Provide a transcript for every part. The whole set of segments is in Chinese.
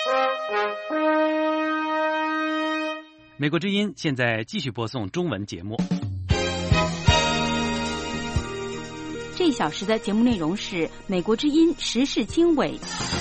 美国之音现在继续播送中文节目。 这一小时的节目内容是美国之音时事经纬。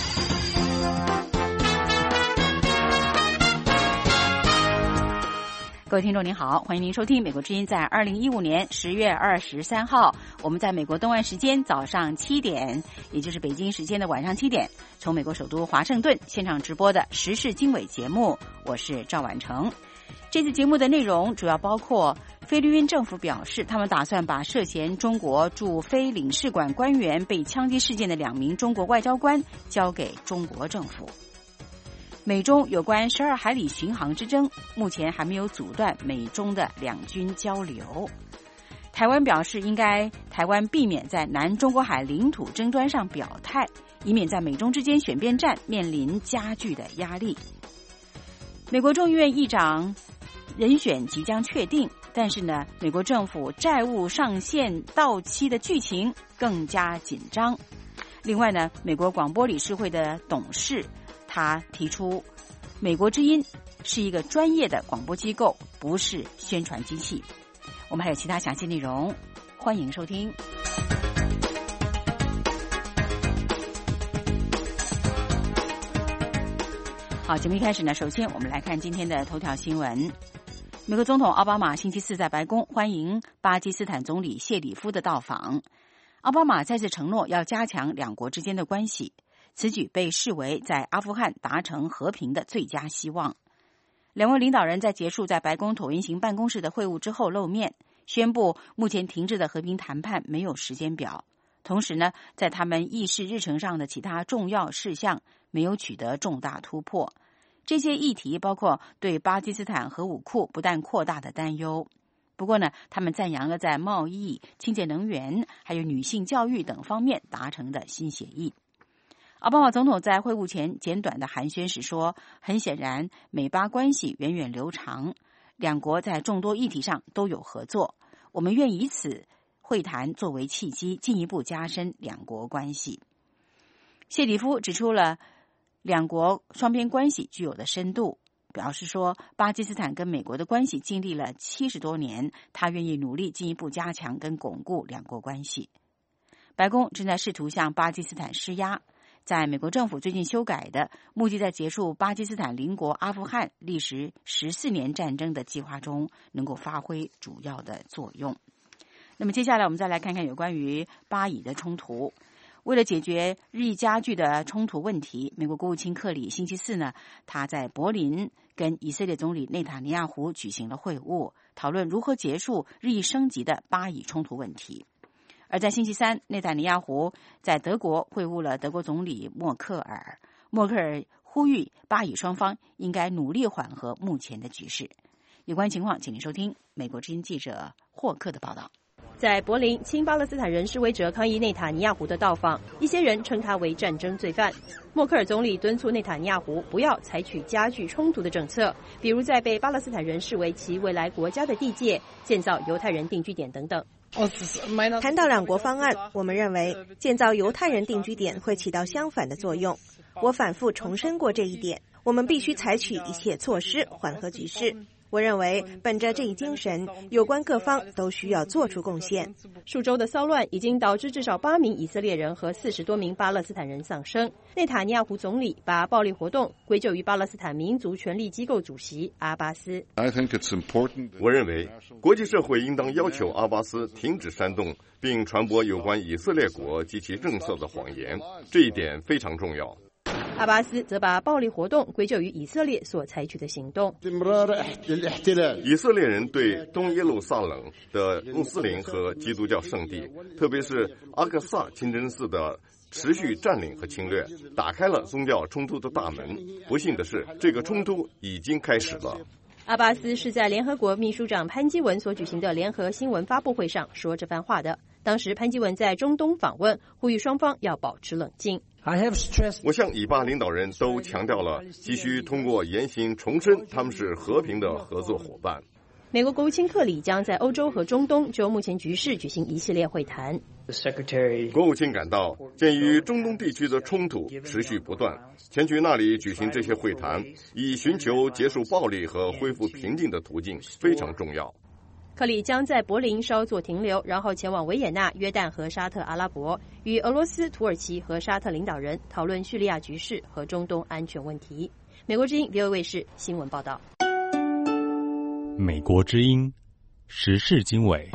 各位听众您好，欢迎您收听美国之音在2015年10月23号，我们在美国东岸时间早上7点，也就是北京时间的晚上7点，从美国首都华盛顿现场直播的时事经纬节目，我是赵婉成。这次节目的内容主要包括菲律宾政府表示，他们打算把涉嫌中国驻菲领事馆官员被枪击事件的2名中国外交官交给中国政府。美中有关12海里巡航之争，目前还没有阻断美中的两军交流。台湾表示，应该台湾避免在南中国海领土争端上表态，以免在美中之间选边站面临加剧的压力。美国众议院议长人选即将确定，但是呢，美国政府债务上限到期的剧情更加紧张。另外呢，美国广播理事会的董事他提出，美国之音是一个专业的广播机构，不是宣传机器。我们还有其他详细内容，欢迎收听。好，节目一开始呢，首先我们来看今天的头条新闻。美国总统奥巴马星期四在白宫欢迎巴基斯坦总理谢里夫的到访。奥巴马再次承诺要加强两国之间的关系，此举被视为在阿富汗达成和平的最佳希望。两位领导人在结束在白宫椭圆形办公室的会晤之后露面，宣布目前停滞的和平谈判没有时间表。同时呢，在他们议事日程上的其他重要事项没有取得重大突破。这些议题包括对巴基斯坦核武库不断扩大的担忧。不过呢，他们赞扬了在贸易、清洁能源还有女性教育等方面达成的新协议。奥巴马总统在会晤前简短的寒暄时说，很显然美巴关系源远流长，两国在众多议题上都有合作，我们愿以此会谈作为契机，进一步加深两国关系。谢里夫指出了两国双边关系具有的深度，表示说巴基斯坦跟美国的关系经历了70多年，他愿意努力进一步加强跟巩固两国关系。白宫正在试图向巴基斯坦施压，在美国政府最近修改的目的在结束巴基斯坦邻国阿富汗历时14年战争的计划中能够发挥主要的作用。那么接下来我们再来看看有关于巴以的冲突。为了解决日益加剧的冲突问题，美国国务卿克里星期四呢，他在柏林跟以色列总理内塔尼亚胡举行了会晤，讨论如何结束日益升级的巴以冲突问题。而在星期三，内塔尼亚胡在德国会晤了德国总理默克尔。默克尔呼吁巴以双方应该努力缓和目前的局势。有关情况，请您收听美国之音记者霍克的报道。 在柏林，亲巴勒斯坦人示威者抗议内塔尼亚胡的到访，一些人称他为战争罪犯。默克尔总理敦促内塔尼亚胡不要采取加剧冲突的政策，比如在被巴勒斯坦人视为其未来国家的地界建造犹太人定居点等等。 谈到两国方案，我们认为建造犹太人定居点会起到相反的作用。我反复重申过这一点，我们必须采取一切措施缓和局势。我认为本着这一精神，有关各方都需要做出贡献。 数周的骚乱已经导致至少8名以色列人和40多名巴勒斯坦人丧生。内塔尼亚胡总理把暴力活动归咎于巴勒斯坦民族权力机构主席阿巴斯。 我认为国际社会应当要求阿巴斯停止煽动并传播有关以色列国及其政策的谎言，这一点非常重要。 阿巴斯则把暴力活动归咎于以色列所采取的行动。 以色列人对东耶路撒冷的穆斯林和基督教圣地，特别是阿克萨清真寺的持续占领和侵略，打开了宗教冲突的大门。不幸的是，这个冲突已经开始了。 阿巴斯是在联合国秘书长潘基文所举行的联合新闻发布会上说这番话的。当时潘基文在中东访问，呼吁双方要保持冷静。 我向以巴领导人都强调了，急需通过言行重申他们是和平的合作伙伴。 美国国务卿克里将在欧洲和中东就目前局势举行一系列会谈。 国务卿感到，鉴于中东地区的冲突持续不断，前去那里举行这些会谈，以寻求结束暴力和恢复平静的途径非常重要。 克里将在柏林稍作停留，然后前往维也纳、约旦和沙特阿拉伯，与俄罗斯、土耳其和沙特领导人讨论叙利亚局势和中东安全问题。美国之音 VOA 卫视新闻报道。 美国之音时事经纬。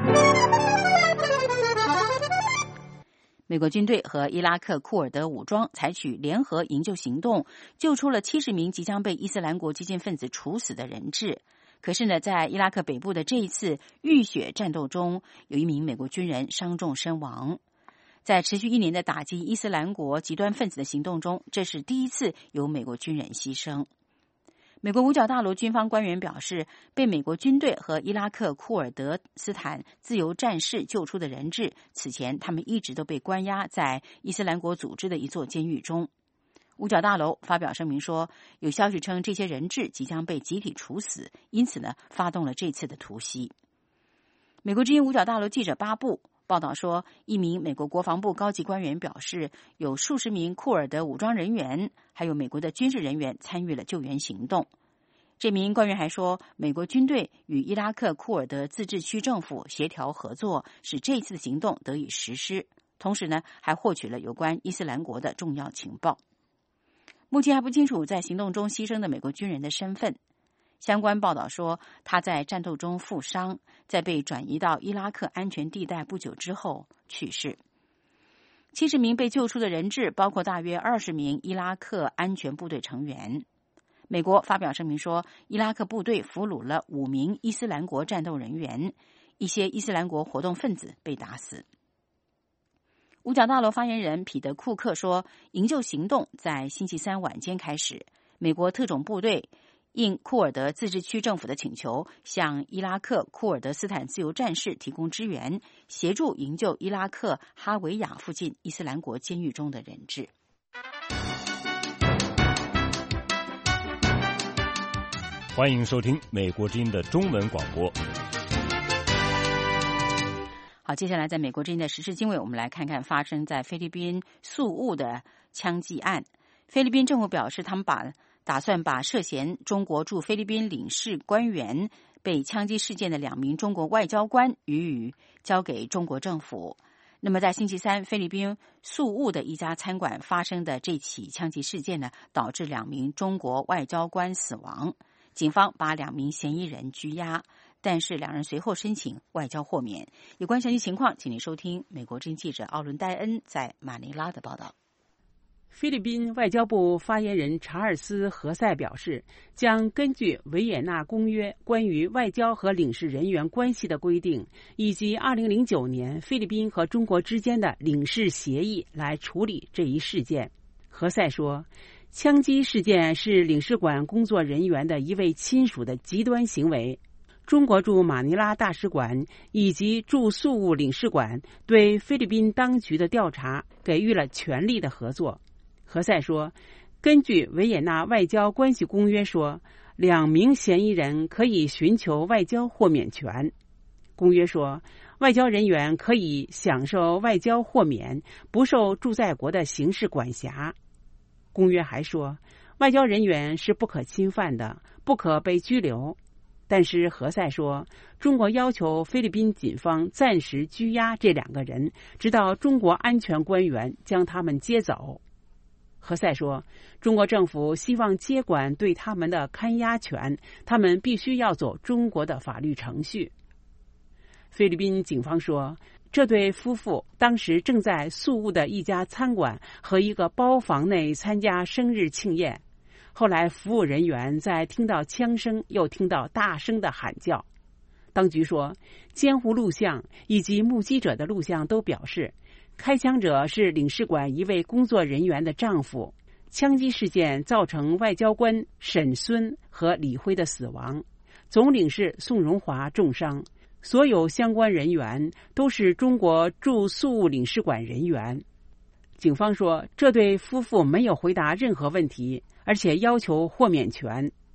美国军队和伊拉克库尔德武装采取联合营救行动，救出了70名即将被伊斯兰国激进分子处死的人质。可是呢，在伊拉克北部的这一次浴血战斗中，有一名美国军人伤重身亡。在持续1年的打击伊斯兰国极端分子的行动中，这是第一次有美国军人牺牲。美国五角大楼军方官员表示，被美国军队和伊拉克库尔德斯坦自由战士救出的人质，此前他们一直都被关押在伊斯兰国组织的一座监狱中。五角大楼发表声明说，有消息称这些人质即将被集体处死，因此呢，发动了这次的突袭。美国之音五角大楼记者巴布报道说，一名美国国防部高级官员表示，有数十名库尔德武装人员还有美国的军事人员参与了救援行动。这名官员还说，美国军队与伊拉克库尔德自治区政府协调合作，使这次行动得以实施。同时呢，还获取了有关伊斯兰国的重要情报。目前还不清楚在行动中牺牲的美国军人的身份。相关报道说，他在战斗中负伤，在被转移到伊拉克安全地带不久之后去世。70名被救出的人质包括大约20名伊拉克安全部队成员。美国发表声明说，伊拉克部队俘虏了5名伊斯兰国战斗人员，一些伊斯兰国活动分子被打死。五角大楼发言人彼得·库克说，营救行动在星期三晚间开始，美国特种部队应库尔德自治区政府的请求，向伊拉克库尔德斯坦自由战士提供支援，协助营救伊拉克哈维亚附近伊斯兰国监狱中的人质。 欢迎收听美国之音的中文广播。 好，接下来在美国之音的时事经纬，我们来看看发生在菲律宾宿务的枪击案。菲律宾政府表示，他们打算把涉嫌中国驻菲律宾领事官员被枪击事件的2名中国外交官予以交给中国政府。那么在星期三，菲律宾宿务的一家餐馆发生的这起枪击事件呢，导致2名中国外交官死亡。警方把2名嫌疑人拘押，但是2人随后申请外交豁免。有关详细情况，请您收听美国之音记者奥伦戴恩在马尼拉的报道。 菲律宾外交部发言人查尔斯·何塞表示，将根据维也纳公约关于外交和领事人员关系的规定，以及2009年菲律宾和中国之间的领事协议来处理这一事件。何塞说，枪击事件是领事馆工作人员的一位亲属的极端行为。中国驻马尼拉大使馆以及驻宿务领事馆对菲律宾当局的调查给予了全力的合作。何塞说，根据维也纳外交关系公约说，2名嫌疑人可以寻求外交豁免权。公约说，外交人员可以享受外交豁免，不受驻在国的刑事管辖。公约还说，外交人员是不可侵犯的，不可被拘留。但是何塞说，中国要求菲律宾警方暂时拘押这2个人，直到中国安全官员将他们接走。何塞说，中国政府希望接管对他们的看押权，他们必须要走中国的法律程序。菲律宾警方说，这对夫妇当时正在宿务的一家餐馆和一个包房内参加生日庆宴。后来服务人员在听到枪声又听到大声的喊叫。当局说，监护录像以及目击者的录像都表示，开枪者是领事馆一位工作人员的丈夫。枪击事件造成外交官沈孙和李辉的死亡，总领事宋荣华重伤。所有相关人员都是中国驻宿务领事馆人员。警方说，这对夫妇没有回答任何问题，而且要求豁免权。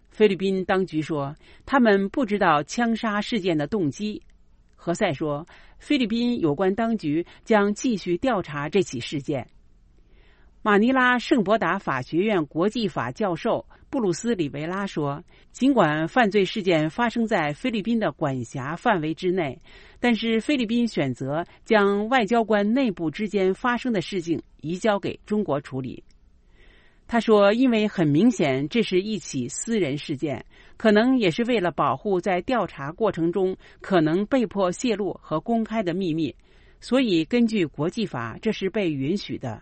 菲律宾当局说，他们不知道枪杀事件的动机。何塞说，菲律宾有关当局将继续调查这起事件。马尼拉圣伯达法学院国际法教授布鲁斯·里维拉说，尽管犯罪事件发生在菲律宾的管辖范围之内，但是菲律宾选择将外交官内部之间发生的事情移交给中国处理。他说，因为很明显这是一起私人事件，可能也是为了保护在调查过程中可能被迫泄露和公开的秘密，所以根据国际法，这是被允许的。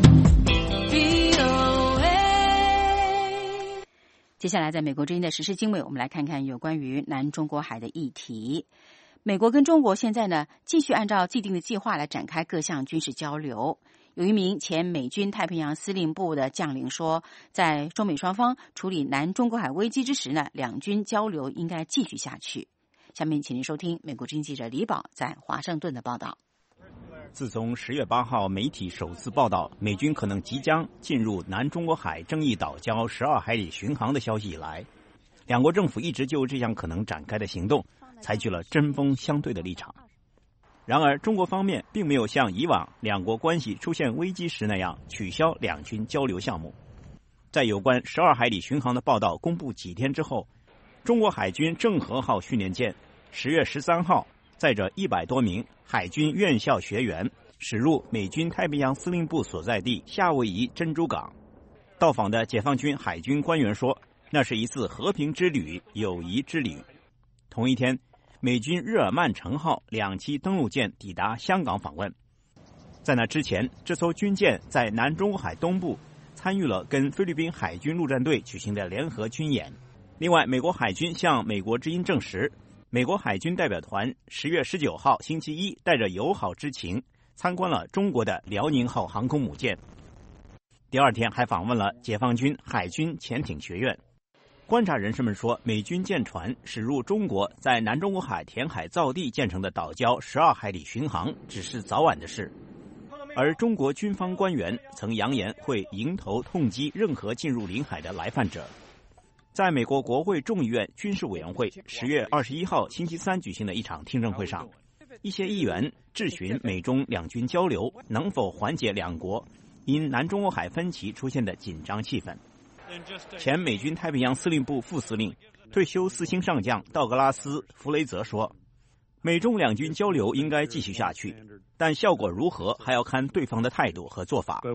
接下来在美国之音的时事经纬，我们来看看有关于南中国海的议题。美国跟中国现在呢，继续按照既定的计划来展开各项军事交流。有一名前美军太平洋司令部的将领说，在中美双方处理南中国海危机之时呢，两军交流应该继续下去。下面请您收听美国之音记者李宝在华盛顿的报道。 自从10月8号媒体首次报道美军可能即将进入南中国海争议岛礁12海里巡航的消息以来，两国政府一直就这项可能展开的行动采取了针锋相对的立场。然而，中国方面并没有像以往两国关系出现危机时那样取消两军交流项目。在有关12海里巡航的报道公布几天之后，中国海军郑和号训练舰10月13号载着100多名海军院校学员驶入美军太平洋司令部所在地夏威夷珍珠港。到访的解放军海军官员说，那是一次和平之旅、友谊之旅。同一天，美军日耳曼城号2栖登陆舰抵达香港访问。在那之前，这艘军舰在南中国海东部参与了跟菲律宾海军陆战队举行的联合军演。另外，美国海军向美国之音证实，美国海军代表团10月19号星期一带着友好之情参观了中国的辽宁号航空母舰。第二天还访问了解放军海军潜艇学院。观察人士们说，美军舰船驶入中国在南中国海填海造地建成的岛礁12海里巡航只是早晚的事，而中国军方官员曾扬言会迎头痛击任何进入领海的来犯者。在美国国会众议院军事委员会10月21号星期三举行的一场听证会上，一些议员质询美中两军交流能否缓解两国因南中国海分歧出现的紧张气氛。前美军太平洋司令部副司令、退休4星上将道格拉斯·弗雷泽说，美中两军交流应该继续下去，但效果如何还要看对方的态度和做法。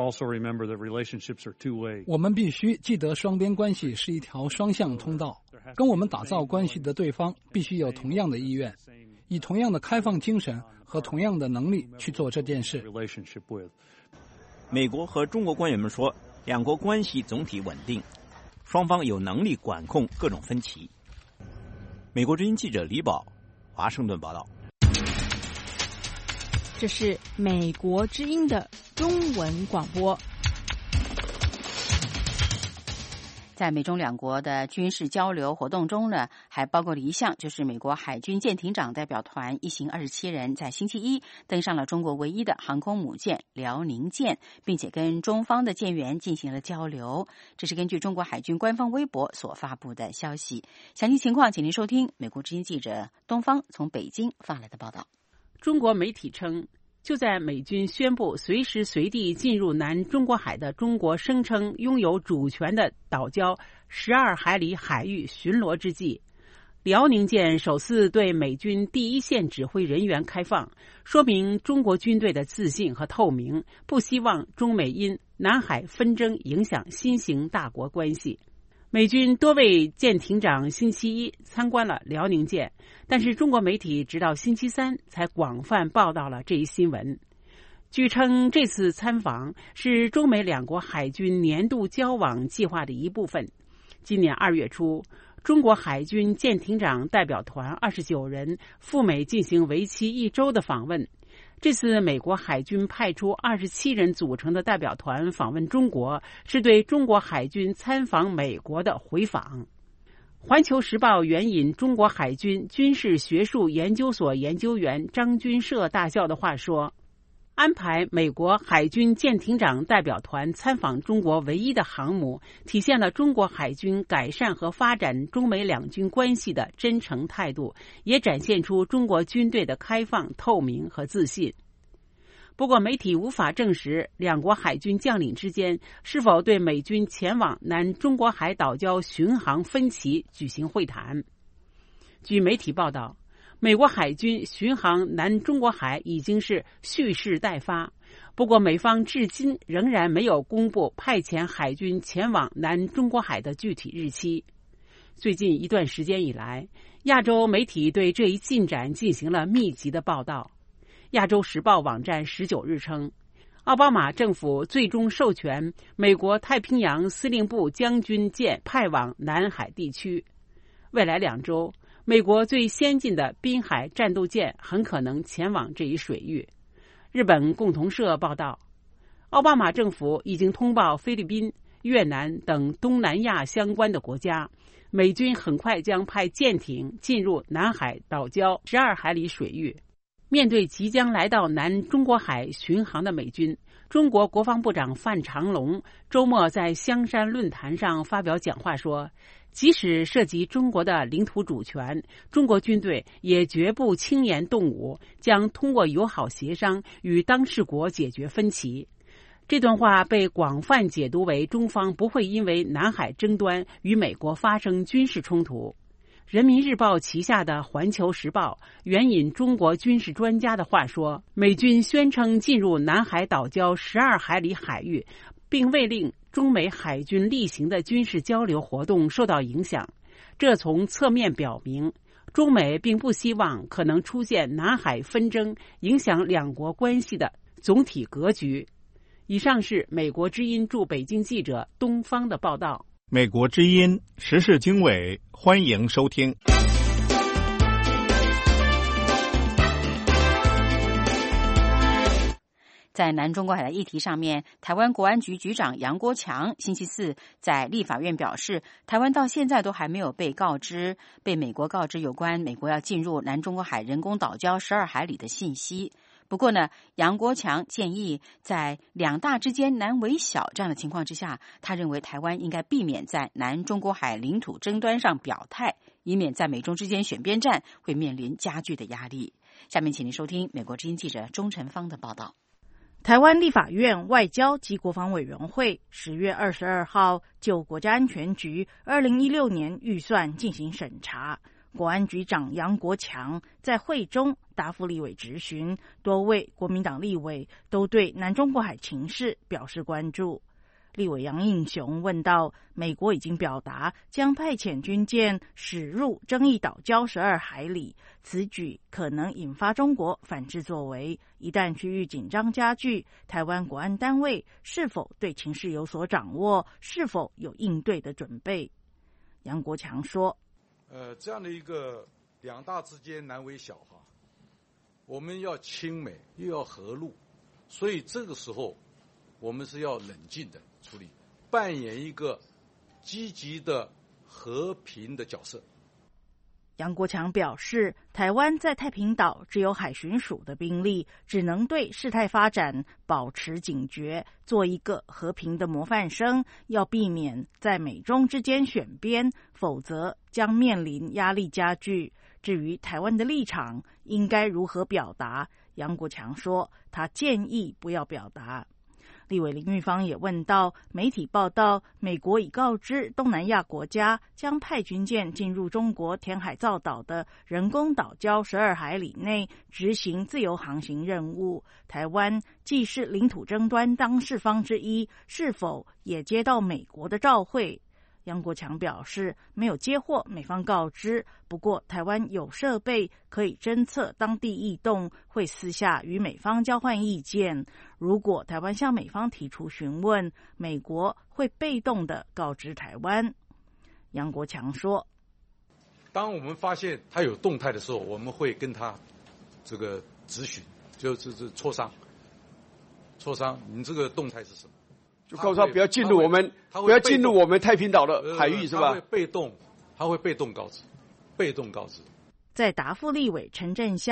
我们必须记得双边关系是一条双向通道，跟我们打造关系的对方必须有同样的意愿，以同样的开放精神和同样的能力去做这件事。 美国和中国官员们说，两国关系总体稳定，双方有能力管控各种分歧。美国之音记者李宝，华盛顿报道。 这是美国之音的中文广播。 在美中两国的军事交流活动中呢，还包括了一项，就是美国海军舰艇长代表团一行27人在星期一登上了中国唯一的航空母舰辽宁舰，并且跟中方的舰员进行了交流。这是根据中国海军官方微博所发布的消息。详细情况请您收听美国之音记者东方从北京发来的报道。 中国媒体称，就在美军宣布随时随地进入南中国海的中国声称拥有主权的岛礁12海里海域巡逻之际，辽宁舰首次对美军第一线指挥人员开放，说明中国军队的自信和透明，不希望中美因南海纷争影响新型大国关系。美军多位舰艇长星期一参观了辽宁舰，但是中国媒体直到星期三才广泛报道了这一新闻。据称，这次参访是中美两国海军年度交往计划的一部分。今年2月初，中国海军舰艇长代表团29人赴美进行为期1周的访问。这次美国海军派出27人组成的代表团访问中国，是对中国海军参访美国的回访。环球时报援引中国海军军事学术研究所研究员张军社大校的话说， 安排美国海军舰艇长代表团参访中国唯一的航母，体现了中国海军改善和发展中美两军关系的真诚态度，也展现出中国军队的开放、透明和自信。不过，媒体无法证实两国海军将领之间是否对美军前往南中国海岛礁巡航分歧举行会谈。据媒体报道，美国海军巡航南中国海已经是蓄势待发，不过美方至今仍然没有公布派遣海军前往南中国海的具体日期。最近一段时间以来，亚洲媒体对这一进展进行了密集的报道。亚洲时报网站19日称，奥巴马政府最终授权美国太平洋司令部将军舰派往南海地区。未来2周，美国最先进的滨海战斗舰很可能前往这一水域。日本共同社报道，奥巴马政府已经通报菲律宾、越南等东南亚相关的国家，美军很快将派舰艇进入南海岛礁12海里水域。面对即将来到南中国海巡航的美军，中国国防部长范长龙周末在香山论坛上发表讲话说，即使涉及中国的领土主权，中国军队也绝不轻言动武，将通过友好协商与当事国解决分歧。这段话被广泛解读为中方不会因为南海争端与美国发生军事冲突。人民日报旗下的环球时报援引中国军事专家的话说，美军宣称进入南海岛礁12海里海域，并未令中美海军例行的军事交流活动受到影响。这从侧面表明，中美并不希望可能出现南海纷争影响两国关系的总体格局。以上是美国之音驻北京记者东方的报道。 美国之音时事经纬，欢迎收听。 在南中国海的议题上面，台湾国安局局长杨国强星期四在立法院表示，台湾到现在都还没有被美国告知有关美国要进入南中国海人工岛礁12海里的信息。不过呢，杨国强建议在两大之间难为小这样的情况之下，他认为台湾应该避免在南中国海领土争端上表态，以免在美中之间选边站会面临加剧的压力。下面请您收听美国之音记者钟晨芳的报道。 台湾立法院外交及国防委员会10月22号就国家安全局2016年预算进行审查。国安局长杨国强在会中答复立委质询，多位国民党立委都对南中国海情势表示关注。立委杨应雄问到，美国已经表达将派遣军舰驶入争议岛礁12海里，此举可能引发中国反制作为，一旦区域紧张加剧，台湾国安单位是否对情势有所掌握，是否有应对的准备？杨国强说， 这样的一个两大之间难为小哈，我们要亲美又要和陆，所以这个时候我们是要冷静的处理，扮演一个积极的和平的角色。 杨国强表示，台湾在太平岛只有海巡署的兵力，只能对事态发展保持警觉，做一个和平的模范生，要避免在美中之间选边，否则将面临压力加剧。至于台湾的立场应该如何表达，杨国强说，他建议不要表达。立委林玉芳也问到，媒体报道美国已告知东南亚国家将派军舰进入中国填海造岛的人工岛礁12海里内执行自由航行任务，台湾既是领土争端当事方之一，是否也接到美国的照会？杨国强表示，没有接获美方告知，不过台湾有设备可以侦测当地异动，会私下与美方交换意见。如果台湾向美方提出询问，美国会被动的告知台湾。杨国强说， 当我们发现他有动态的时候，我们会跟他这个质询，就是磋商，你这个动态是什么？ 就告诉他不要进入我们，不要进入我们太平岛的海域，是吧？ 他会被动告知。在答复立委陈振香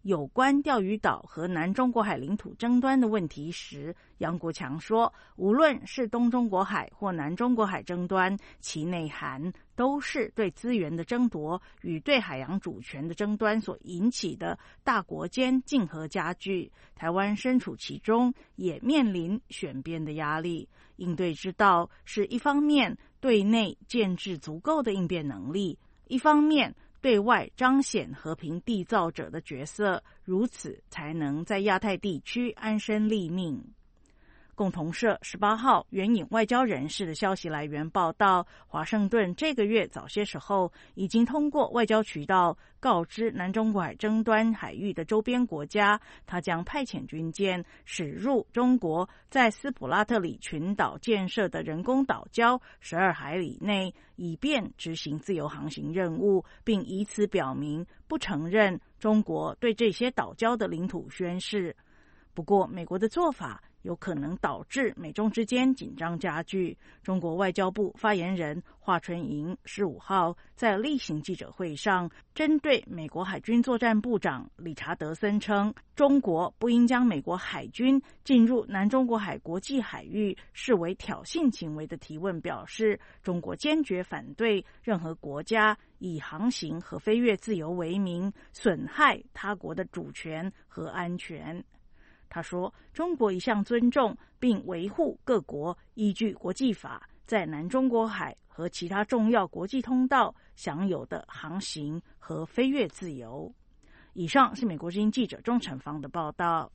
有关钓鱼岛和南中国海领土争端的问题时，杨国强说，无论是东中国海或南中国海争端，其内涵都是对资源的争夺与对海洋主权的争端所引起的大国间竞合加剧。台湾身处其中，也面临选边的压力。应对之道是一方面对内建置足够的应变能力，一方面对外彰显和平缔造者的角色，如此才能在亚太地区安身立命。共同社18号援引外交人士的消息来源报道，华盛顿这个月早些时候已经通过外交渠道告知南中国海争端海域的周边国家，他将派遣军舰驶入中国在斯普拉特里群岛建设的人工岛礁12海里内，以便执行自由航行任务，并以此表明不承认中国对这些岛礁的领土宣示。不过，美国的做法有可能导致美中之间紧张加剧。中国外交部发言人华春莹15号在例行记者会上，针对美国海军作战部长理查德森称中国不应将美国海军进入南中国海国际海域视为挑衅行为的提问表示，中国坚决反对任何国家以航行和飞越自由为名损害他国的主权和安全。他说，中国一向尊重并维护各国依据国际法在南中国海和其他重要国际通道享有的航行和飞越自由。以上是美国之音记者钟成芳的报道。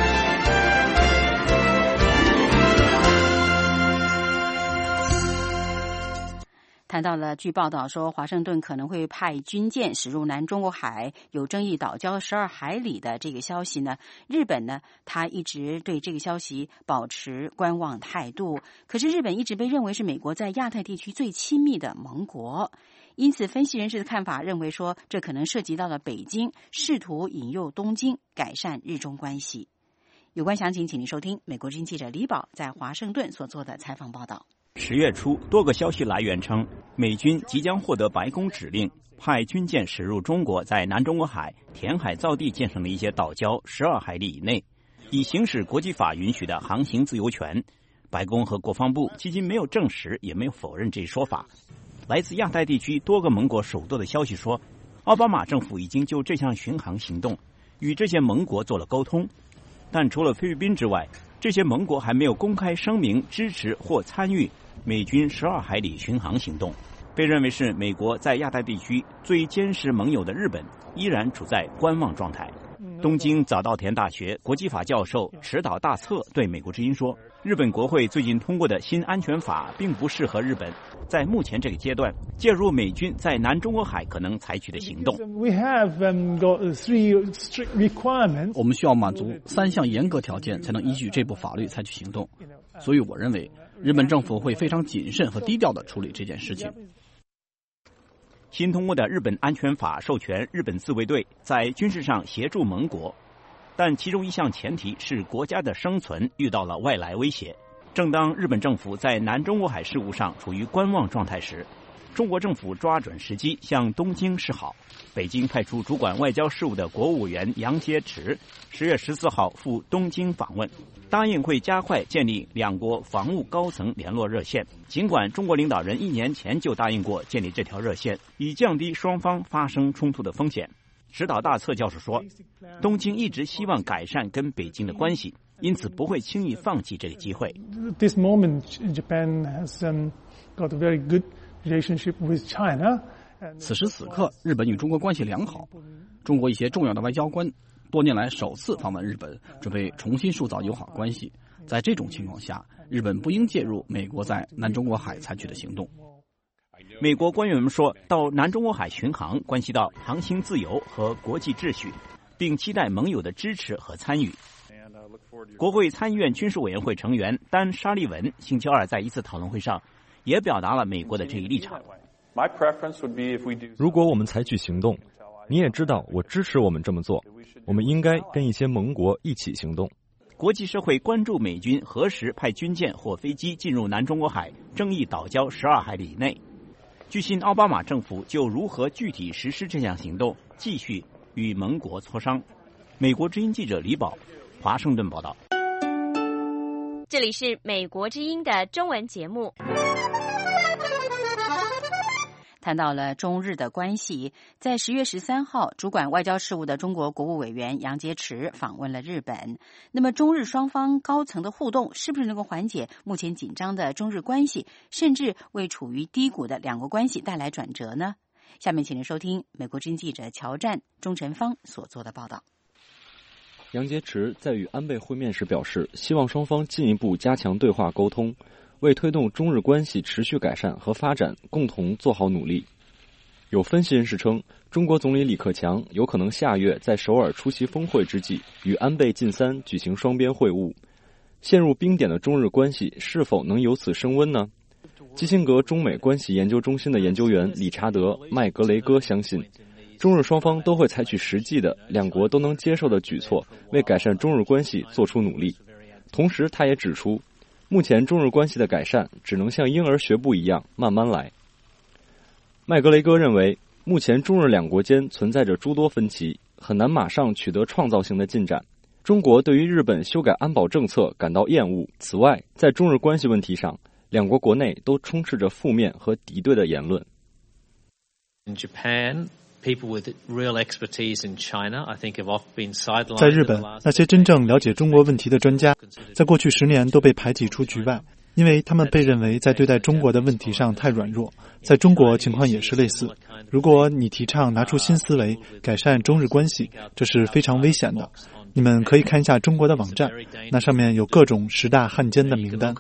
谈到了据报道说，华盛顿可能会派军舰驶入南中国海有争议岛礁12海里的这个消息呢，日本呢，他一直对这个消息保持观望态度。可是日本一直被认为是美国在亚太地区最亲密的盟国，因此分析人士的看法认为说，这可能涉及到了北京试图引诱东京改善日中关系。有关详情，请您收听美国之音记者李宝在华盛顿所做的采访报道。 10月初，多个消息来源称，美军即将获得白宫指令，派军舰驶入中国在南中国海填海造地建成的一些岛礁12海里以内，以行使国际法允许的航行自由权。白宫和国防部迄今没有证实，也没有否认这一说法。来自亚太地区多个盟国首度的消息说，奥巴马政府已经就这项巡航行动与这些盟国做了沟通，但除了菲律宾之外，这些盟国还没有公开声明支持或参与美军12海里巡航行动。被认为是美国在亚太地区最坚实盟友的日本依然处在观望状态。东京早稻田大学国际法教授池岛大策对美国之音说，日本国会最近通过的新安全法并不适合日本在目前这个阶段介入美军在南中国海可能采取的行动。 我们需要满足3项严格条件才能依据这部法律采取行动，所以我认为日本政府会非常谨慎和低调地处理这件事情。 新通过的日本安全法授权日本自卫队在军事上协助盟国，但其中一项前提是国家的生存遇到了外来威胁。正当日本政府在南中国海事务上处于观望状态时，中国政府抓准时机向东京示好。北京派出主管外交事务的国务委员杨洁篪10月14号赴东京访问，答应会加快建立两国防务高层联络热线。尽管中国领导人1年前就答应过建立这条热线，以降低双方发生冲突的风险。池岛大策教授说，东京一直希望改善跟北京的关系，因此不会轻易放弃这个机会。 This moment, Japan has got a very good relationship with China. 此时此刻，日本与中国关系良好。中国一些重要的外交官多年来首次访问日本，准备重新塑造友好关系。在这种情况下，日本不应介入美国在南中国海采取的行动。 美国官员们说，到南中国海巡航关系到航行自由和国际秩序，并期待盟友的支持和参与。国会参议院军事委员会成员丹·沙利文星期二在一次讨论会上也表达了美国的这一立场。 如果我们采取行动，你也知道我支持我们这么做，我们应该跟一些盟国一起行动。 国际社会关注美军何时派军舰或飞机进入南中国海争议岛礁12海里以内。据信，奥巴马政府就如何具体实施这项行动继续与盟国磋商。 美国之音记者李宝，华盛顿报道。 这里是美国之音的中文节目。 谈到了中日的关系，在10月13号，主管外交事务的中国国务委员杨洁篪访问了日本。那么，中日双方高层的互动是不是能够缓解目前紧张的中日关系，甚至为处于低谷的两国关系带来转折呢？下面请您收听美国之音记者乔战、钟晨芳所做的报道。 杨洁篪在与安倍会面时表示，希望双方进一步加强对话沟通，为推动中日关系持续改善和发展共同做好努力。有分析人士称，中国总理李克强有可能下月在首尔出席峰会之际与安倍晋三举行双边会晤。陷入冰点的中日关系是否能由此升温呢？基辛格中美关系研究中心的研究员理查德·麦格雷戈相信，中日双方都会采取实际的、两国都能接受的举措，为改善中日关系做出努力。同时，他也指出，目前中日关系的改善只能像婴儿学步一样慢慢来。麦格雷戈认为，目前中日两国间存在着诸多分歧，很难马上取得创造性的进展。中国对于日本修改安保政策感到厌恶。此外，在中日关系问题上，两国国内都充斥着负面和敌对的言论。 在日本，那些真正了解中国问题的专家，在过去10年都被排挤出局外，因为他们被认为在对待中国的问题上太软弱。在中国情况也是类似。如果你提倡拿出新思维改善中日关系，这是非常危险的。你们可以看一下中国的网站，那上面有各种10大汉奸的名单。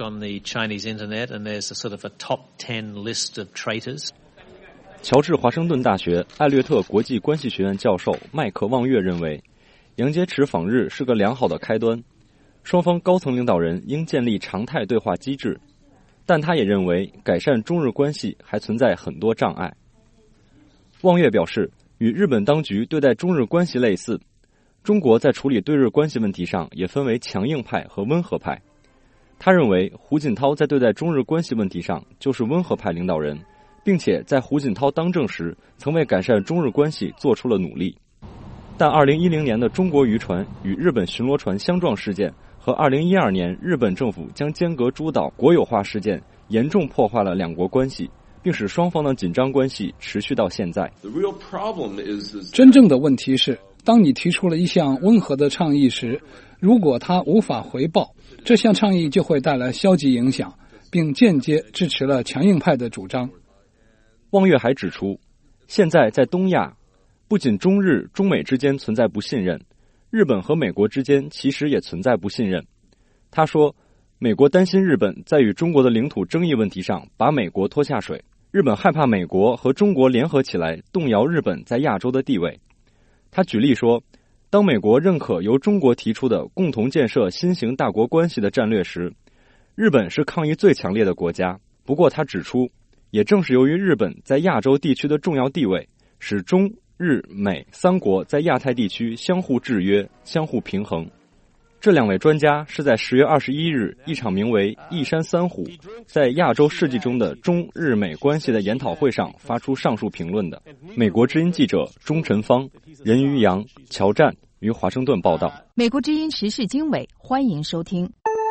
乔治华盛顿大学艾略特国际关系学院教授麦克望月认为，杨洁篪访日是个良好的开端，双方高层领导人应建立常态对话机制，但他也认为改善中日关系还存在很多障碍。望月表示，与日本当局对待中日关系类似，中国在处理对日关系问题上也分为强硬派和温和派。他认为胡锦涛在对待中日关系问题上就是温和派领导人，并且在胡锦涛当政时曾为改善中日关系做出了努力。但2010年的中国渔船与日本巡逻船相撞事件和2012年日本政府将尖阁诸岛国有化事件严重破坏了两国关系，并使双方的紧张关系持续到现在。 真正的问题是，当你提出了一项温和的倡议时，如果它无法回报，这项倡议就会带来消极影响，并间接支持了强硬派的主张。 望月还指出，现在在东亚，不仅中日、中美之间存在不信任，日本和美国之间其实也存在不信任。他说，美国担心日本在与中国的领土争议问题上把美国拖下水，日本害怕美国和中国联合起来动摇日本在亚洲的地位。他举例说，当美国认可由中国提出的共同建设新型大国关系的战略时，日本是抗议最强烈的国家。不过他指出，也正是由于日本在亚洲地区的重要地位，使中日美3国在亚太地区相互制约、相互平衡。这2位专家是在10月21日一场名为“一山三虎”在亚洲世纪中的中日美关系的研讨会上发出上述评论的。美国之音记者钟晨芳、任于洋、乔战于华盛顿报道。 美国之音时事经纬，欢迎收听。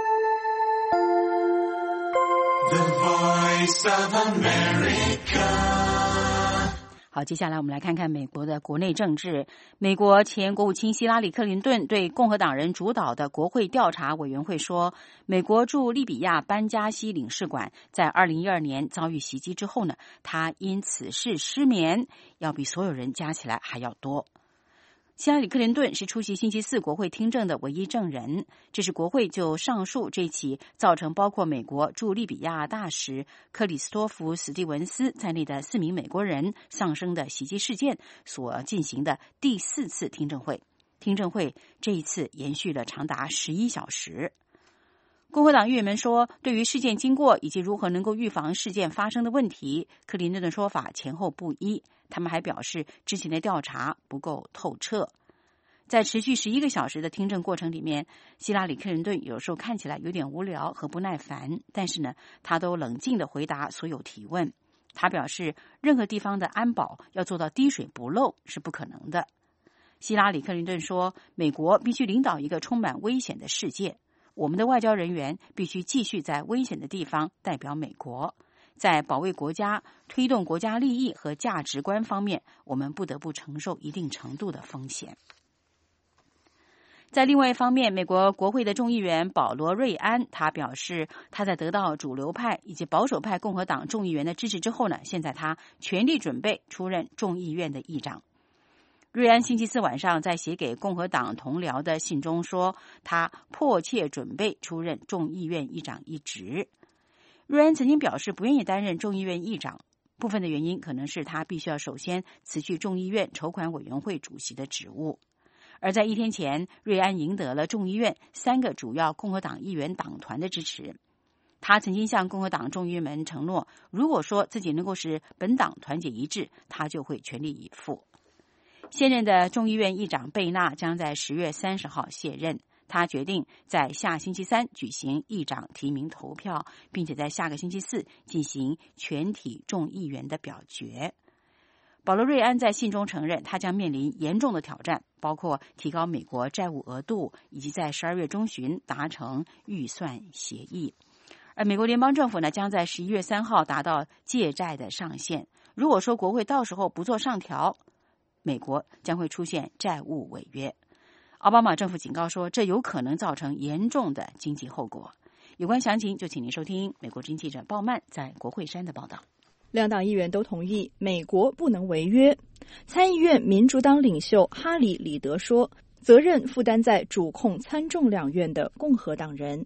The Voice of America。好，接下来我们来看看美国的国内政治。美国前国务卿希拉里·克林顿对共和党人主导的国会调查委员会说，美国驻利比亚班加西领事馆在2012年遭遇袭击之后呢，他因此事失眠，要比所有人加起来还要多。希拉里·克林顿是出席星期4国会听证的唯一证人，这是国会就上述这起造成包括美国驻利比亚大使克里斯托弗·史蒂文斯在内的4名美国人丧生的袭击事件所进行的第4次听证会。听证会这一次延续了长达11小时。共和党议员们说，对于事件经过以及如何能够预防事件发生的问题，克林顿的说法前后不一。他们还表示，之前的调查不够透彻。在持续11个小时的听证过程里面，希拉里·克林顿有时候看起来有点无聊和不耐烦，但是呢，他都冷静地回答所有提问。他表示，任何地方的安保要做到滴水不漏是不可能的。 希拉里·克林顿说，美国必须领导一个充满危险的世界，我们的外交人员必须继续在危险的地方代表美国，在保卫国家、推动国家利益和价值观方面，我们不得不承受一定程度的风险。在另外一方面，美国国会的众议员保罗·瑞安他表示，他在得到主流派以及保守派共和党众议员的支持之后呢，现在他全力准备出任众议院的议长。瑞安星期四晚上在写给共和党同僚的信中说，他迫切准备出任众议院议长一职。瑞安曾经表示不愿意担任众议院议长，部分的原因可能是他必须要首先辞去众议院筹款委员会主席的职务。而在一天前，瑞安赢得了众议院3个主要共和党议员党团的支持。他曾经向共和党众议员们承诺，如果说自己能够使本党团结一致，他就会全力以赴。现任的众议院议长贝纳将在10月30号卸任，他决定在下星期3举行议长提名投票，并且在下个星期4进行全体众议员的表决。保罗·瑞安在信中承认，他将面临严重的挑战，包括提高美国债务额度，以及在12月中旬达成预算协议。而美国联邦政府呢，将在11月3号达到借债的上限。如果说国会到时候不做上调，美国将会出现债务违约。奥巴马政府警告说，这有可能造成严重的经济后果。有关详情，就请您收听美国之音记者鲍曼在国会山的报道。 2党议员都同意美国不能违约。参议院民主党领袖哈里·里德说，责任负担在主控参众两院的共和党人。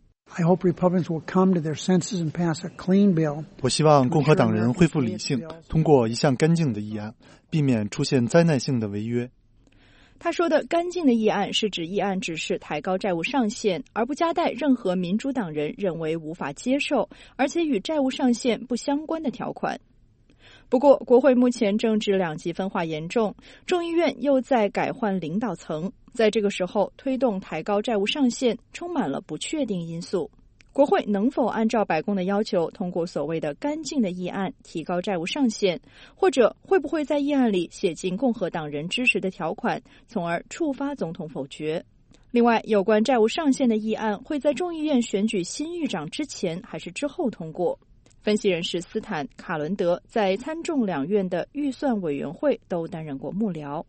我希望共和党人恢复理性，通过一项干净的议案，避免出现灾难性的违约。 他说的干净的议案是指议案只是抬高债务上限，而不夹带任何民主党人认为无法接受，而且与债务上限不相关的条款。不过，国会目前政治两极分化严重，众议院又在改换领导层，在这个时候推动抬高债务上限充满了不确定因素。国会能否按照白宫的要求通过所谓的干净的议案提高债务上限，或者会不会在议案里写进共和党人支持的条款，从而触发总统否决？另外，有关债务上限的议案会在众议院选举新议长之前还是之后通过？分析人士斯坦·卡伦德在参众两院的预算委员会都担任过幕僚。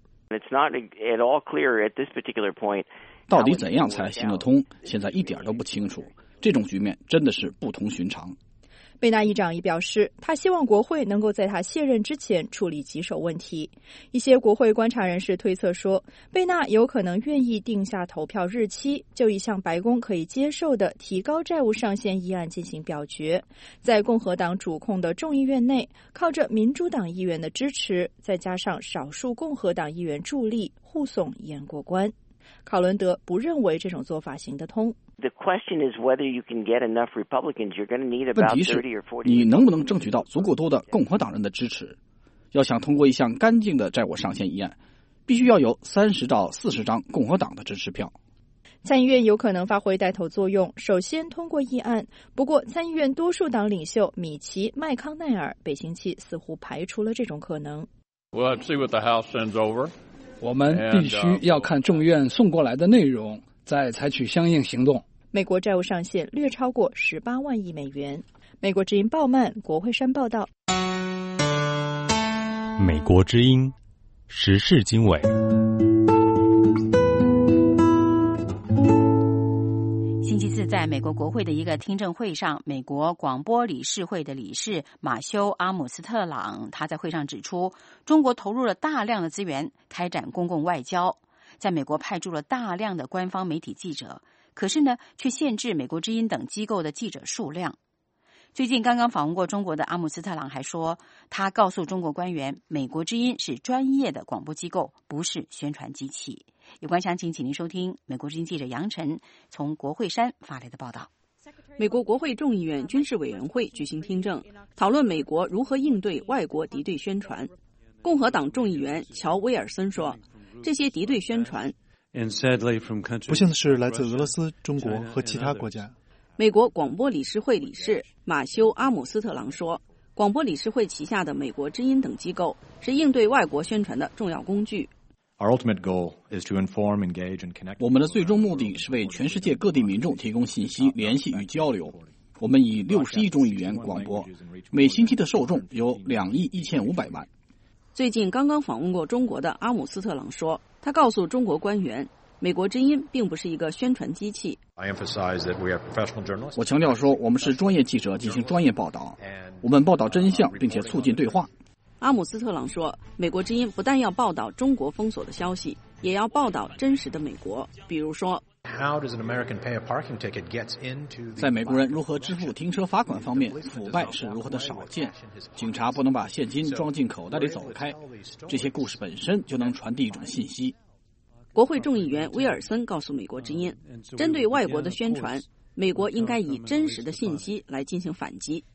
到底怎样才行得通，现在一点都不清楚。这种局面真的是不同寻常。 贝纳议长已表示，他希望国会能够在他卸任之前处理棘手问题。一些国会观察人士推测说，贝纳有可能愿意定下投票日期，就一项白宫可以接受的提高债务上限议案进行表决，在共和党主控的众议院内，靠着民主党议员的支持，再加上少数共和党议员助力，护送议案过关。考伦德不认为这种做法行得通。 问题是，你能不能争取到足够多的共和党人的支持？要想通过一项干净的债务上限议案，必须要有30到40张共和党的支持票。 参议院有可能发挥带头作用，首先通过议案。不过，参议院多数党领袖米奇·麦康奈尔本星期似乎排除了这种可能。 我们必须要看众议院送过来的内容，再采取相应行动。 美国债务上限略超过18万亿美元。美国之音鲍曼国会山报道。 美国之音时事经纬。 星期四，在美国国会的一个听证会上，美国广播理事会的理事马修·阿姆斯特朗，他在会上指出，中国投入了大量的资源开展公共外交，在美国派驻了大量的官方媒体记者，可是呢，却限制美国之音等机构的记者数量。最近刚刚访问过中国的阿姆斯特朗还说，他告诉中国官员，美国之音是专业的广播机构，不是宣传机器。有关详情，请您收听美国之音记者杨晨从国会山发来的报道。 美国国会众议院军事委员会举行听证，讨论美国如何应对外国敌对宣传。共和党众议员乔·威尔森说，这些敌对宣传不幸的是来自俄罗斯、中国和其他国家。 美国广播理事会理事马修·阿姆斯特朗说，广播理事会旗下的美国之音等机构是应对外国宣传的重要工具。 我们的最终目的是为全世界各地民众提供信息、联系与交流。我们以61种语言广播，每星期的受众有2亿1500万。 最近刚刚访问过中国的阿姆斯特朗说，他告诉中国官员，美国之音并不是一个宣传机器。 我强调说，我们是专业记者进行专业报道，我们报道真相，并且促进对话。 阿姆斯特朗说，美国之音不但要报道中国封锁的消息，也要报道真实的美国，比如说在美国人如何支付停车罚款方面，腐败是如何的少见，警察不能把现金装进口袋里走开，这些故事本身就能传递一种信息。 国会众议员威尔森告诉美国之音，针对外国的宣传，美国应该以真实的信息来进行反击。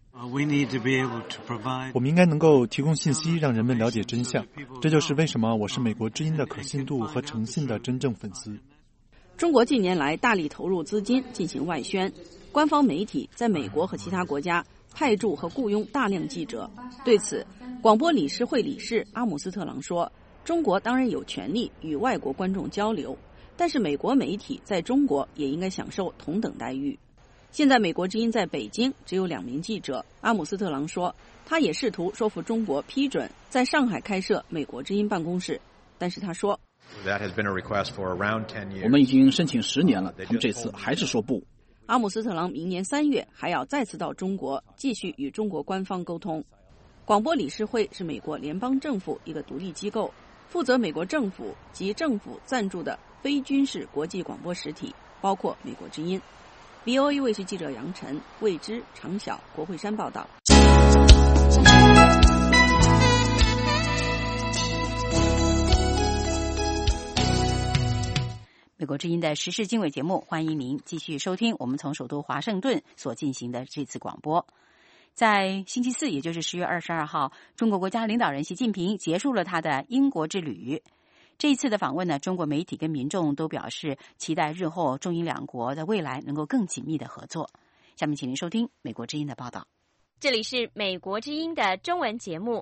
我们应该能够提供信息，让人们了解真相。这就是为什么我是美国之音的可信度和诚信的真正粉丝。 中国近年来大力投入资金进行外宣，官方媒体在美国和其他国家派驻和雇佣大量记者。对此，广播理事会理事阿姆斯特朗说，中国当然有权利与外国观众交流，但是美国媒体在中国也应该享受同等待遇。现在美国之音在北京只有2名记者，阿姆斯特朗说，他也试图说服中国批准在上海开设美国之音办公室，但是他说， 我们已经申请10年了，他们这次还是说不。 阿姆斯特朗明年3月还要再次到中国，继续与中国官方沟通。广播理事会是美国联邦政府一个独立机构，负责美国政府及政府赞助的非军事国际广播实体，包括美国之音。VOA 卫视记者杨晨、魏之、常晓、国会山报道。 美国之音的时事经纬节目，欢迎您继续收听我们从首都华盛顿所进行的这次广播。在星期四，也就是10月22号，中国国家领导人习近平结束了他的英国之旅。这一次的访问呢，中国媒体跟民众都表示期待日后中英两国在未来能够更紧密的合作。下面请您收听美国之音的报道。 这里是美国之音的中文节目。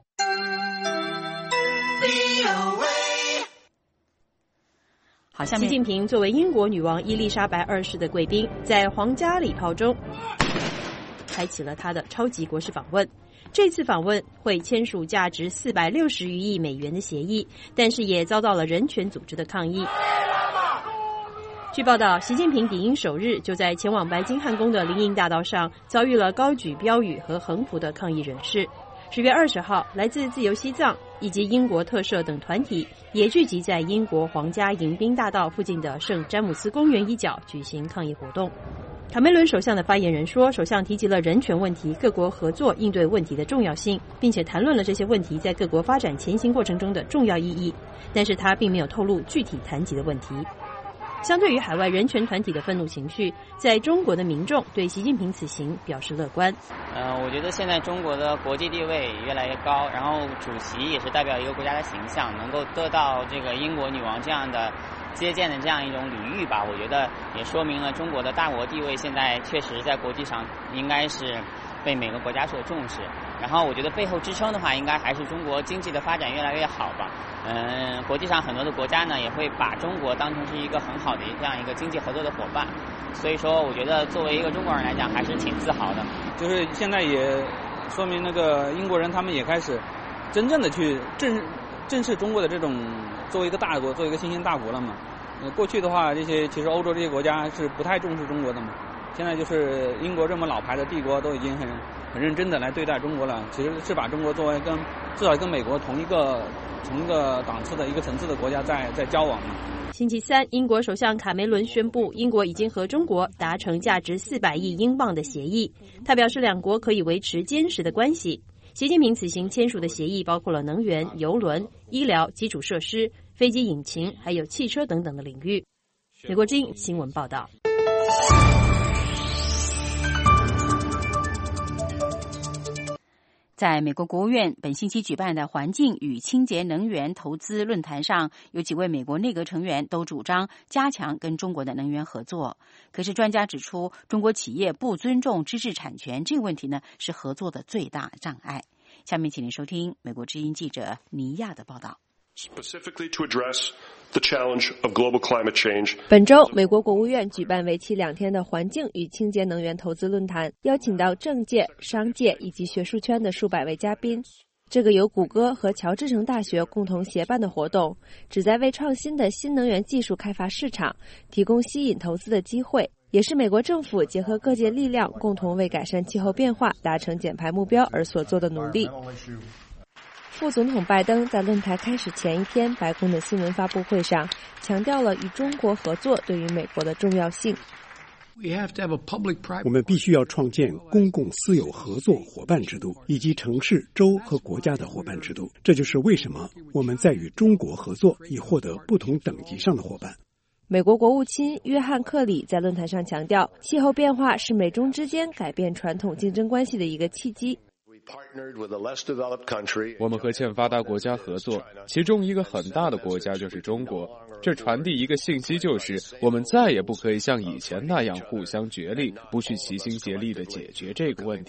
好，下面习近平作为英国女王伊丽莎白2世的贵宾，在皇家礼炮中开启了他的超级国事访问。这次访问会签署价值460余亿美元的协议，但是也遭到了人权组织的抗议。据报道，习近平抵英首日就在前往白金汉宫的林荫大道上遭遇了高举标语和横幅的抗议人士。10月20号，来自自由西藏以及英国特赦等团体也聚集在英国皇家迎宾大道附近的圣詹姆斯公园一角举行抗议活动。卡梅伦首相的发言人说，首相提及了人权问题、各国合作应对问题的重要性，并且谈论了这些问题在各国发展前行过程中的重要意义，但是他并没有透露具体谈及的问题。相对于海外人权团体的愤怒情绪，在中国的民众对习近平此行表示乐观。 我觉得现在中国的国际地位越来越高，然后主席也是代表一个国家的形象，能够得到这个英国女王这样的接见的这样一种礼遇吧，我觉得也说明了中国的大国地位现在确实在国际上应该是被每个国家所重视。然后我觉得背后支撑的话，应该还是中国经济的发展越来越好吧。国际上很多的国家呢，也会把中国当成是一个很好的这样一个经济合作的伙伴。所以说，我觉得作为一个中国人来讲，还是挺自豪的。 就是现在也说明那个英国人他们也开始真正的去正视中国的这种作为一个大国，作为一个新兴大国了嘛。过去的话，其实欧洲这些国家是不太重视中国的嘛。现在就是英国这么老牌的帝国都已经很认真的来对待中国了，其实是把中国作为至少跟美国同一个档次的一个层次的国家在交往嘛。 星期三，英国首相卡梅伦宣布，英国已经和中国达成价值400亿英镑的协议。他表示，两国可以维持坚实的关系。习近平此行签署的协议包括了能源、邮轮、医疗、基础设施、飞机引擎，还有汽车等等的领域。美国之音新闻报道。 在美国国务院本星期举办的环境与清洁能源投资论坛上，有几位美国内阁成员都主张加强跟中国的能源合作。可是专家指出，中国企业不尊重知识产权这个问题呢，是合作的最大障碍。下面请您收听美国之音记者尼亚的报道。 本周，美国国务院举办为期2天的环境与清洁能源投资论坛，邀请到政界、商界以及学术圈的数百位嘉宾。这个由谷歌和乔治城大学共同协办的活动，旨在为创新的新能源技术开发市场提供吸引投资的机会，也是美国政府结合各界力量，共同为改善气候变化、达成减排目标而所做的努力。副总统拜登在论坛开始前一天，白宫的新闻发布会上强调了与中国合作对于美国的重要性。 我们必须要创建公共私有合作伙伴制度，以及城市、州和国家的伙伴制度。这就是为什么我们在与中国合作，以获得不同等级上的伙伴。 美国国务卿约翰·克里在论坛上强调，气候变化是美中之间改变传统竞争关系的一个契机。 我们和欠发达国家合作，其中一个很大的国家就是中国。这传递一个信息，就是我们再也不可以像以前那样互相角力，不去齐心协力地解决这个问题。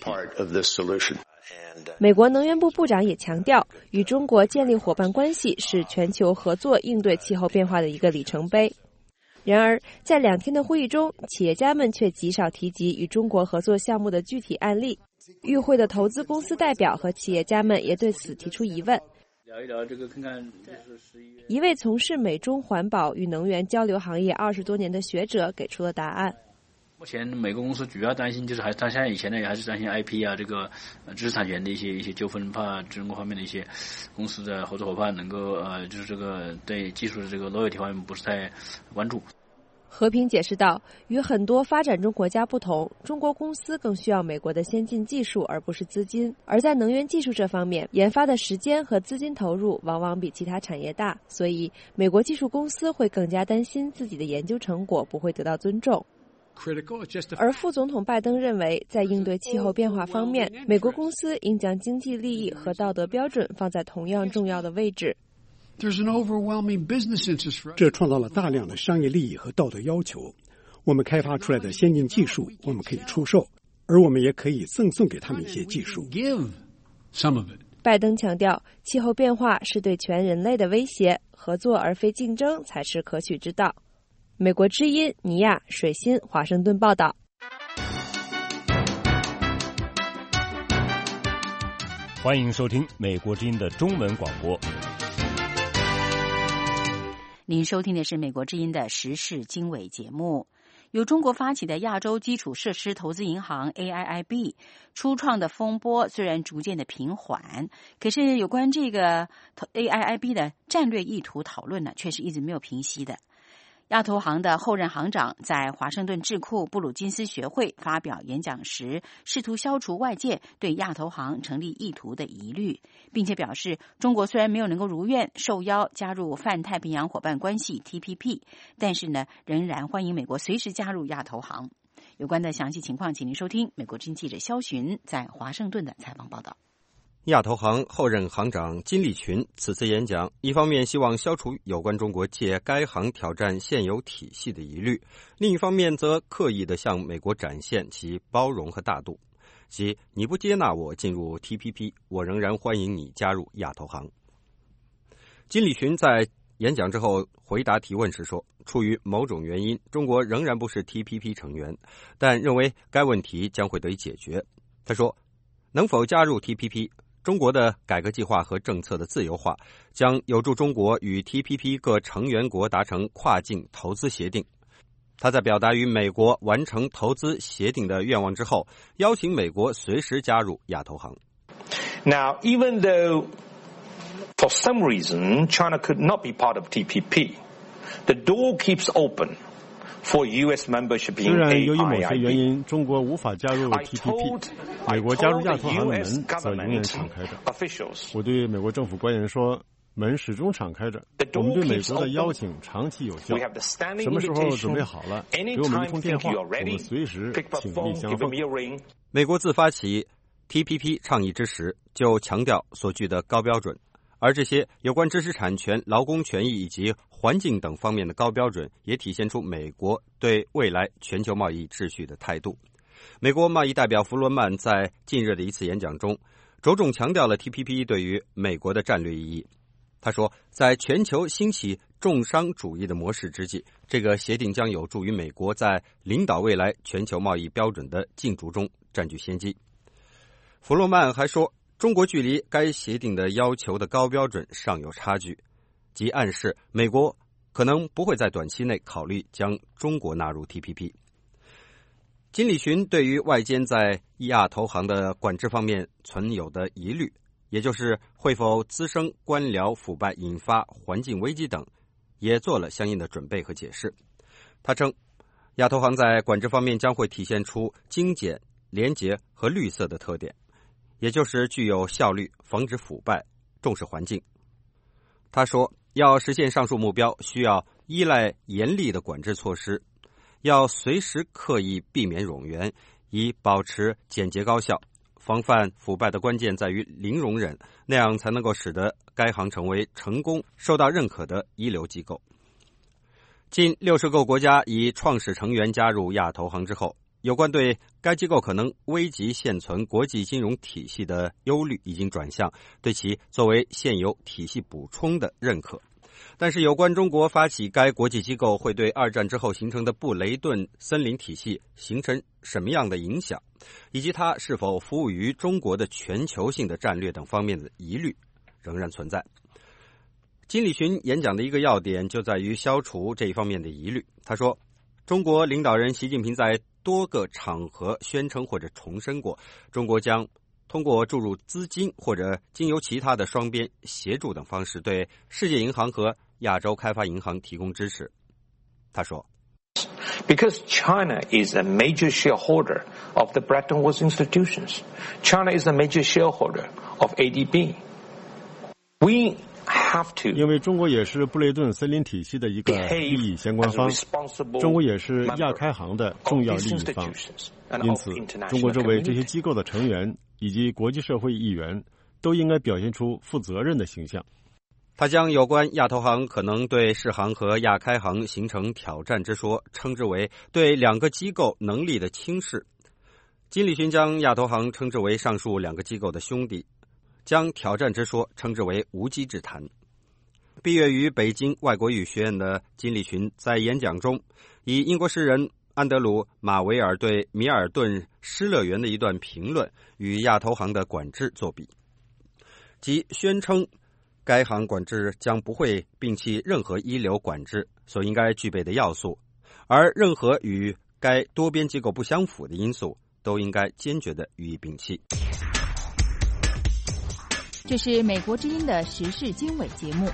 美国能源部部长也强调，与中国建立伙伴关系是全球合作应对气候变化的一个里程碑。然而，在2天的会议中，企业家们却极少提及与中国合作项目的具体案例。与会的投资公司代表和企业家们也对此提出疑问。 聊一聊这个，看看就是11月。 一位从事美中环保与能源交流行业20多年的学者给出了答案。 目前美国公司主要担心就是他现在以前呢也还是担心 IP 啊这个知识产权的一些纠纷，怕中国方面的一些公司的合作伙伴能够就是这个对技术的这个 loyalty 方面不是太关注。 和平解释道，与很多发展中国家不同，中国公司更需要美国的先进技术而不是资金，而在能源技术这方面，研发的时间和资金投入往往比其他产业大，所以美国技术公司会更加担心自己的研究成果不会得到尊重。而副总统拜登认为，在应对气候变化方面，美国公司应将经济利益和道德标准放在同样重要的位置。 这创造了大量的商业利益和道德要求。我们开发出来的先进技术，我们可以出售，而我们也可以赠送给他们一些技术。 拜登强调，气候变化是对全人类的威胁，合作而非竞争才是可取之道。美国之音尼亚水欣华盛顿报道。 欢迎收听美国之音的中文广播。 您收听的是美国之音的时事经纬节目。由中国发起的亚洲基础设施投资银行 AIIB 初创的风波虽然逐渐的平缓，可是有关这个 AIIB 的战略意图讨论呢，却是一直没有平息的。亚投行的后任行长在华盛顿智库布鲁金斯学会发表演讲时，试图消除外界对亚投行成立意图的疑虑，并且表示，中国虽然没有能够如愿受邀加入泛太平洋伙伴关系 TPP， 但是呢，仍然欢迎美国随时加入亚投行。有关的详细情况，请您收听美国之音记者肖寻在华盛顿的采访报道。 亚投行后任行长金立群此次演讲，一方面希望消除有关中国借该行挑战现有体系的疑虑，另一方面则刻意地向美国展现其包容和大度，即你不接纳我进入 TPP， 我仍然欢迎你加入亚投行。金立群在演讲之后回答提问时说，出于某种原因，中国仍然不是 TPP 成员，但认为该问题将会得以解决。他说，能否加入 TPP，中国的改革计划和政策的自由化将有助中国与 TPP 各成员国达成跨境投资协定。他在表达与美国完成投资协定的愿望之后，邀请美国随时加入亚投行。 Now, even though for some reason China could not be part of TPP, the door keeps open for U.S. membership in AIIB. 虽然由于某些原因，中国无法加入 TPP， 美国加入亚投行的门则永远敞开着。我对美国政府官员说，门始终敞开着，我们对美国的邀请长期有效。什么时候准备好了，给我们一通电话，我们随时倾力相奉。 美国自发起 TPP 倡议之时，就强调所具的高标准，而这些有关知识产权、劳工权益以及环境等方面的高标准，也体现出美国对未来全球贸易秩序的态度。美国贸易代表弗罗曼在近日的一次演讲中，着重强调了 TPP 对于美国的战略意义。 他说，在全球兴起重商主义的模式之际，这个协定将有助于美国在领导未来全球贸易标准的竞逐中占据先机。弗洛曼还说，中国距离该协定的要求的高标准尚有差距，即暗示美国可能不会在短期内考虑将中国纳入 TPP。 金理群对于外间在亚投行的管制方面存有的疑虑，也就是会否滋生官僚腐败引发环境危机等，也做了相应的准备和解释。他称，亚投行在管制方面将会体现出精简、廉洁和绿色的特点，也就是具有效率、防止腐败、重视环境。他说，要实现上述目标，需要依赖严厉的管制措施，要随时刻意避免冗员，以保持简洁高效。防范腐败的关键在于零容忍，那样才能够使得该行成为成功、受到认可的一流机构。近60个国家以创始成员加入亚投行之后，有关对该机构可能危及现存国际金融体系的忧虑已经转向对其作为现有体系补充的认可。但是有关中国发起该国际机构会对二战之后形成的布雷顿森林体系形成什么样的影响，以及它是否服务于中国的全球性的战略等方面的疑虑仍然存在。金理群演讲的一个要点就在于消除这一方面的疑虑。他说，中国领导人习近平在多个场合宣称或者重申过，中国将通过注入资金或者经由其他的双边协助等方式对世界银行和亚洲开发银行提供支持。他说， Because China is a major shareholder of the Bretton Woods institutions. China is a major shareholder of ADB. We have to. 因为中国也是布雷顿森林体系的一个利益相关方，中国也是亚开行的重要利益方，因此中国作为这些机构的成员以及国际社会议员都应该表现出负责任的形象。 他将有关亚投行可能对世行和亚开行形成挑战之说称之为对两个机构能力的轻视。金理群将亚投行称之为上述两个机构的兄弟，将挑战之说称之为无稽之谈。毕业于北京外国语学院的金理群在演讲中以英国诗人安德鲁·马维尔对米尔顿诗乐园的一段评论与亚投行的管制作比，即宣称该行管制将不会摒弃任何一流管制所应该具备的要素，而任何与该多边机构不相符的因素都应该坚决地予以摒弃。 这是美国之音的时事经纬节目。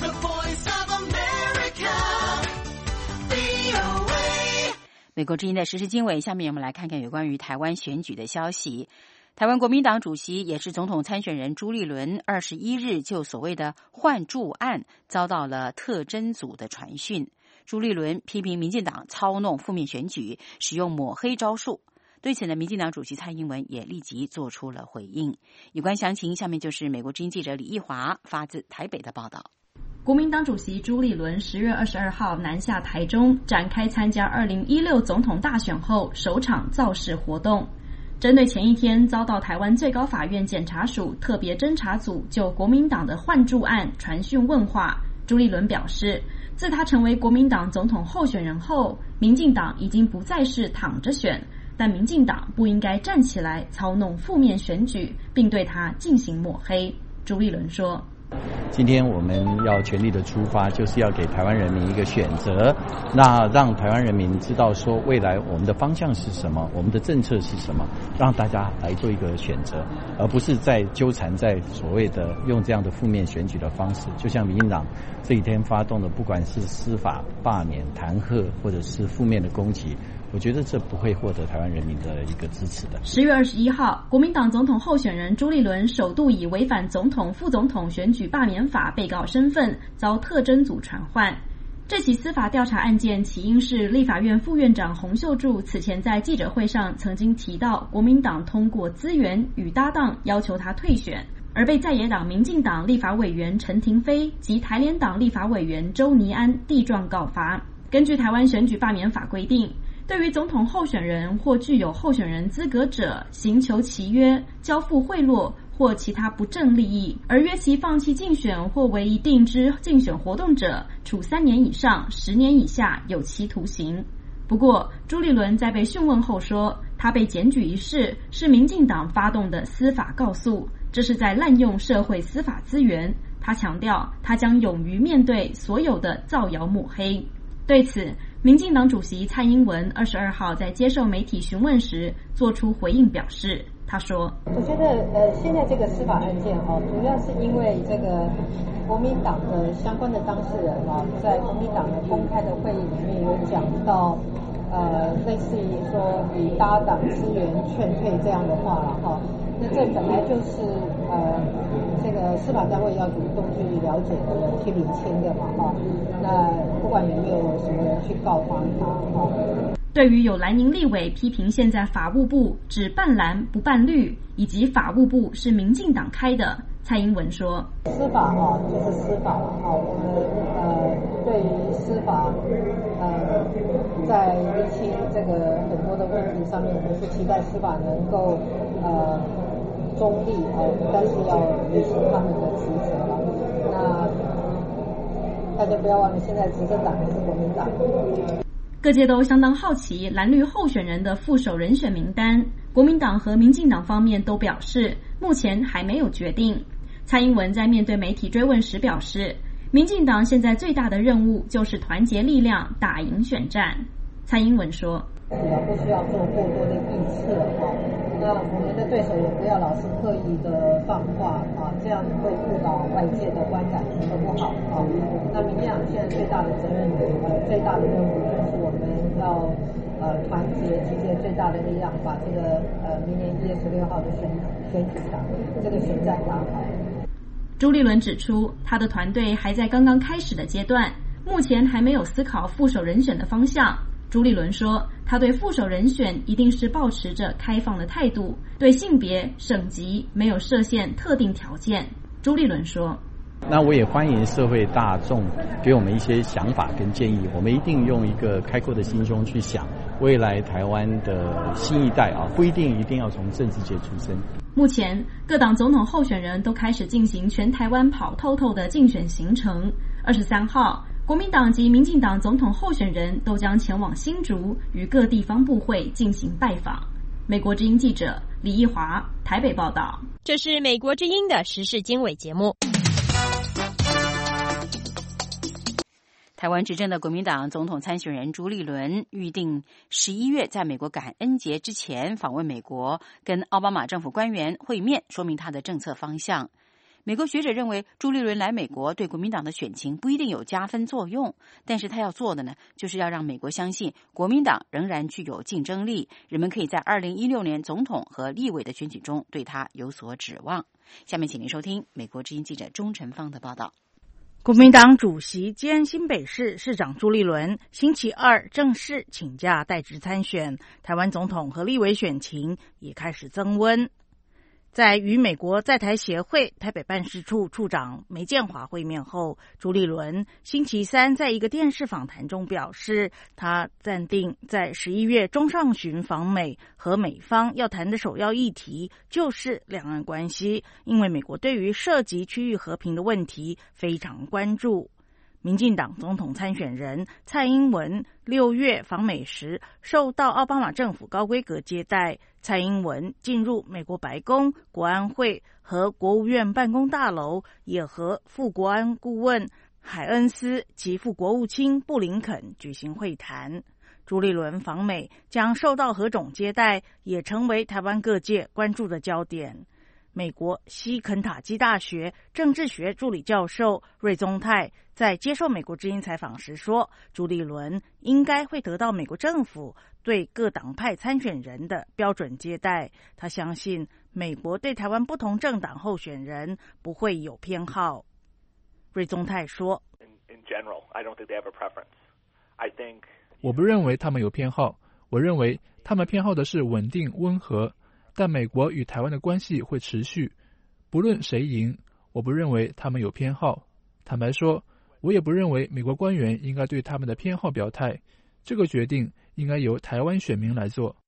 美国之音的时事经纬，下面我们来看看有关于台湾选举的消息。台湾国民党主席也是总统参选人朱立伦21日就所谓的换柱案遭到了特侦组的传讯。朱立伦批评民进党操弄负面选举，使用抹黑招数。对此呢，民进党主席蔡英文也立即做出了回应。有关详情，下面就是美国之音记者李义华发自台北的报道。 国民党主席朱立伦10月22号南下台中，展开参加2016总统大选后首场造势活动。针对前一天遭到台湾最高法院检察署特别侦查组就国民党的换柱案传讯问话，朱立伦表示，自他成为国民党总统候选人后，民进党已经不再是躺着选，但民进党不应该站起来操弄负面选举，并对他进行抹黑。朱立伦说， 今天我们要全力的出发，就是要给台湾人民一个选择，那让台湾人民知道说未来我们的方向是什么，我们的政策是什么，让大家来做一个选择，而不是在纠缠在所谓的用这样的负面选举的方式。就像民进党这几天发动的，不管是司法罢免、弹劾，或者是负面的攻击，我觉得这不会获得台湾人民的一个支持的。 10月21号，国民党总统候选人朱立伦首度以违反总统、副总统选举罢免法被告身份遭特侦组传唤。这起司法调查案件起因是立法院副院长洪秀柱此前在记者会上曾经提到，国民党通过资源与搭档要求他退选，而被在野党民进党立法委员陈亭妃及台联党立法委员周倪安递状告发。根据台湾选举罢免法规定，对于总统候选人或具有候选人资格者，行求契约、交付贿赂或其他不正利益，而约其放弃竞选或为一定之竞选活动者，处3年以上10年以下有期徒刑。不过，朱立伦在被讯问后说，他被检举一事是民进党发动的司法告诉，这是在滥用社会司法资源。他强调，他将勇于面对所有的造谣抹黑。对此，民进党主席蔡英文22号在接受媒体询问时做出回应表示，他说：“ 我觉得现在这个司法案件主要是因为这个国民党的相关的当事人在国民党的公开的会议里面有讲到类似于说以搭档资源劝退这样的话了哈。那这本来就是这个司法单位要主动去了解的去厘清的嘛哈。那不管有没有什么人去告发他哈。” 对于有蓝营立委批评现在法务部只办蓝不办绿，以及法务部是民进党开的，蔡英文说：“ 司法就是司法了我们对于司法在厘清这个很多的问题上面，我们是期待司法能够中立但是要履行他们的职责了。那大家不要忘了，现在执政党还是国民党。” 各界都相当好奇蓝绿候选人的副手人选名单，国民党和民进党方面都表示目前还没有决定。蔡英文在面对媒体追问时表示，民进党现在最大的任务就是团结力量打赢选战。蔡英文说：“ 不需要做过多的预测那我们的对手也不要老是刻意的放话这样会误导外界的观感，都不好那民进党现在最大的责任最大的任务就是我们要团结集结最大的力量，把这个明年1月16号的选举这个选战打好。” 朱立伦指出，他的团队还在刚刚开始的阶段，目前还没有思考副手人选的方向。朱立伦说，他对副手人选一定是抱持着开放的态度，对性别、省级没有设限特定条件。朱立伦说：“ 那我也欢迎社会大众给我们一些想法跟建议，我们一定用一个开阔的心胸去想未来台湾的新一代不一定要从政治界出身。” 目前各党总统候选人都开始进行全台湾跑透透的竞选行程。23号，国民党及民进党总统候选人都将前往新竹，与各地方部会进行拜访。美国之音记者李义华台北报道。 这是美国之音的时事经纬节目。 台湾执政的国民党总统参选人朱立伦预定11月在美国感恩节之前访问美国，跟奥巴马政府官员会面，说明他的政策方向。美国学者认为，朱立伦来美国对国民党的选情不一定有加分作用，但是他要做的呢，就是要让美国相信国民党仍然具有竞争力，人们可以在2016年总统和立委的选举中对他有所指望。下面请您收听美国之音记者钟晨芳的报道。 国民党主席兼新北市市长朱立伦星期二正式请假代职参选，台湾总统和立委选情也开始增温。在与美国在台协会台北办事处处长梅建华会面后，朱立伦星期三在一个电视访谈中表示，他暂定在11月中上旬访美，和美方要谈的首要议题就是两岸关系，因为美国对于涉及区域和平的问题非常关注。民进党总统参选人蔡英文6月访美时受到奥巴马政府高规格接待，蔡英文进入美国白宫、国安会和国务院办公大楼，也和副国安顾问海恩斯及副国务卿布林肯举行会谈。朱立伦访美将受到何种接待，也成为台湾各界关注的焦点。美国西肯塔基大学政治学助理教授瑞宗泰在接受美国之音采访时说，朱立伦应该会得到美国政府对各党派参选人的标准接待。他相信美国对台湾不同政党候选人不会有偏好。瑞宗泰说， 我不认为他们有偏好，我认为他们偏好的是稳定温和，但美国与台湾的关系会持续，不论谁赢，我不认为他们有偏好。坦白说，我也不认为美国官员应该对他们的偏好表态，这个决定应该由台湾选民来做。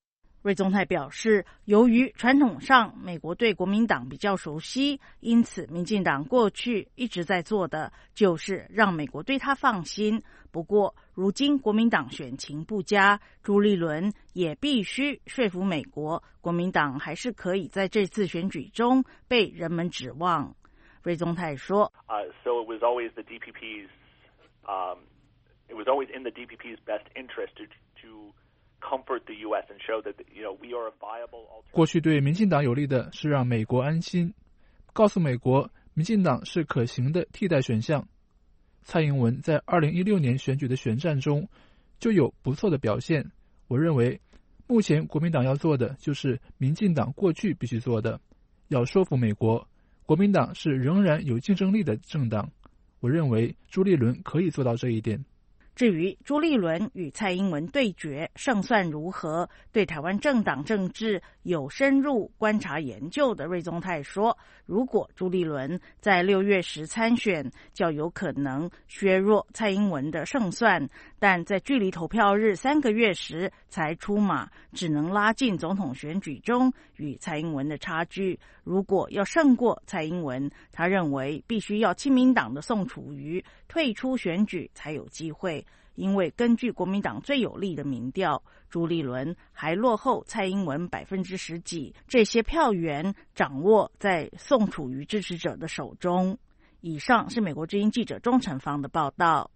瑞宗泰表示，由于传统上美国对国民党比较熟悉，因此民进党过去一直在做的就是让美国对他放心。不过，如今国民党选情不佳，朱立伦也必须说服美国，国民党还是可以在这次选举中被人们指望。瑞宗泰说 ，So it was always the DPP's, it was always in the DPP's best interest to comfort the U.S. and show that we are a viable alternative. 过去对民进党有利的是让美国安心，告诉美国民进党是可行的替代选项。蔡英文在2016年选举的选战中就有不错的表现。我认为目前国民党要做的就是民进党过去必须做的，要说服美国国民党是仍然有竞争力的政党。我认为朱立伦可以做到这一点。 至于朱立伦与蔡英文对决胜算如何，对台湾政党政治有深入观察研究的瑞宗泰说，如果朱立伦在6月时参选，较有可能削弱蔡英文的胜算，但在距离投票日3个月时才出马，只能拉近总统选举中与蔡英文的差距。如果要胜过蔡英文，他认为必须要亲民党的宋楚瑜退出选举才有机会，因为根据国民党最有利的民调，朱立伦还落后蔡英文10%几，这些票源掌握在宋楚瑜支持者的手中。以上是美国之音记者钟成芳的报道。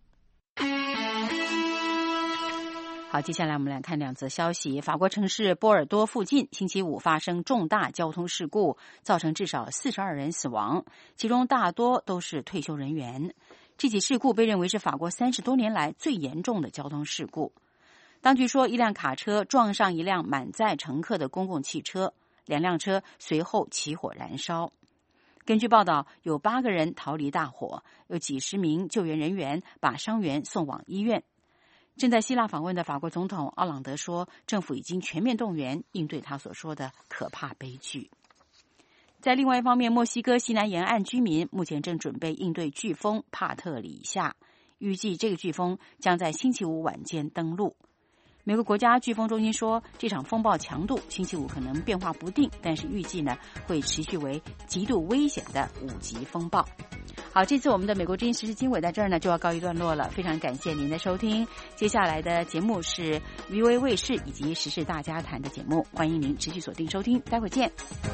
好，接下来我们来看2则消息。法国城市波尔多附近星期五发生重大交通事故，造成至少42人死亡，其中大多都是退休人员。这起事故被认为是法国30多年来最严重的交通事故。当局说，一辆卡车撞上一辆满载乘客的公共汽车，2辆车随后起火燃烧。根据报道，有8个人逃离大火，有几十名救援人员把伤员送往医院。正在希腊访问的法国总统奥朗德说，政府已经全面动员应对他所说的可怕悲剧。在另外一方面，墨西哥西南沿岸居民目前正准备应对飓风帕特里夏，预计这个飓风将在星期五晚间登陆。美国国家飓风中心说，这场风暴强度星期五可能变化不定，但是预计呢会持续为极度危险的5级风暴。好，这次我们的美国之音时事经纬在这儿呢就要告一段落了，非常感谢您的收听。接下来的节目是 VOA 卫视以及时事大家谈的节目，欢迎您持续锁定收听，待会儿见。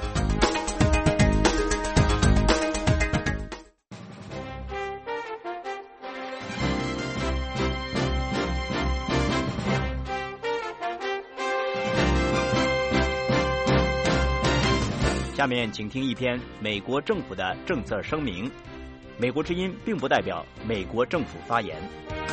下面请听一篇美国政府的政策声明。美国之音并不代表美国政府发言。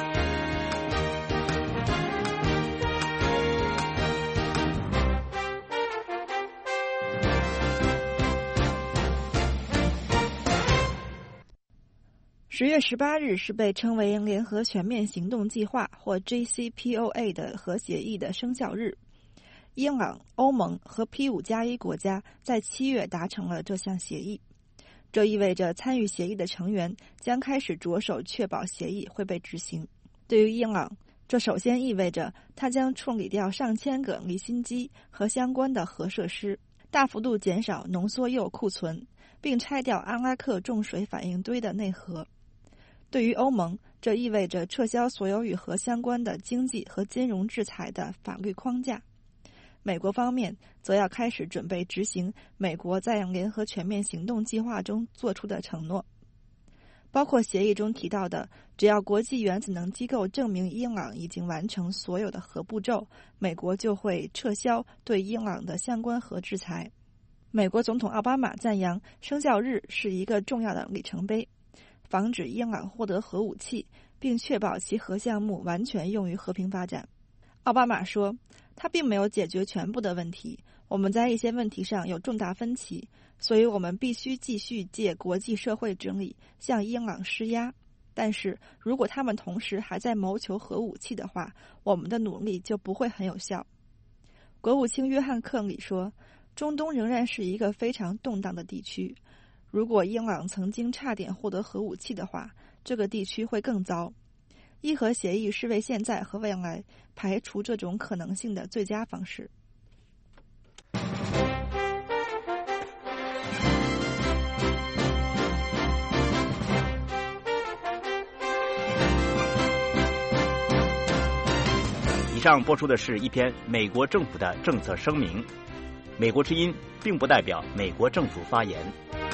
10月18日是被称为联合全面行动计划或 JCPOA 的核协议的生效日。英朗、欧盟和 P5+1 国家在7月达成了这项协议，这意味着参与协议的成员将开始着手确保协议会被执行。对于英朗，这首先意味着它将处理掉上千个离心机和相关的核设施，大幅度减少浓缩铀库存，并拆掉阿拉克重水反应堆的内核。对于欧盟，这意味着撤销所有与核相关的经济和金融制裁的法律框架。美国方面则要开始准备执行美国在联合全面行动计划中做出的承诺，包括协议中提到的，只要国际原子能机构证明伊朗已经完成所有的核步骤，美国就会撤销对伊朗的相关核制裁。美国总统奥巴马赞扬生效日是一个重要的里程碑，防止伊朗获得核武器，并确保其核项目完全用于和平发展。奥巴马说，他并没有解决全部的问题，我们在一些问题上有重大分歧，所以我们必须继续借国际社会之力向伊朗施压。但是如果他们同时还在谋求核武器的话，我们的努力就不会很有效。国务卿约翰·克里说，中东仍然是一个非常动荡的地区，如果伊朗曾经差点获得核武器的话，这个地区会更糟。伊核协议是为现在和未来排除这种可能性的最佳方式。 上播出的是一篇美国政府的政策声明，美国之音并不代表美国政府发言。